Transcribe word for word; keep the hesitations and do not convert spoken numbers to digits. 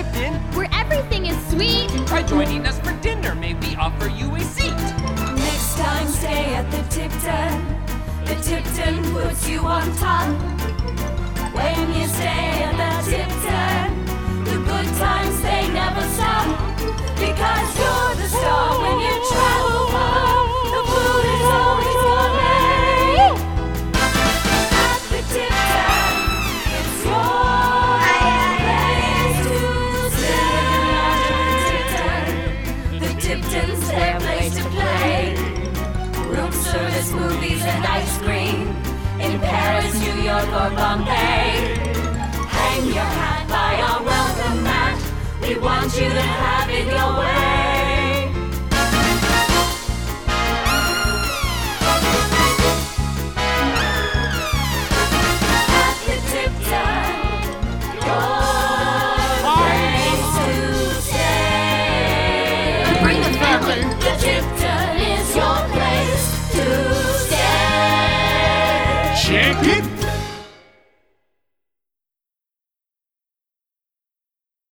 Tipton, where everything is sweet. try joining us for dinner. May we offer you a seat? Next time, stay at the Tipton. The Tipton puts you on top. When you stay at the Tipton, the good times, they never stop. Because you're the star when you travel far. The food is always gourmet. At the Tipton, it's your place to stay. The Tipton's their place to play. Room service, movies, and ice cream. In Paris, New York, or Bombay. Hang your hat by our welcome mat. We want you to have it your way.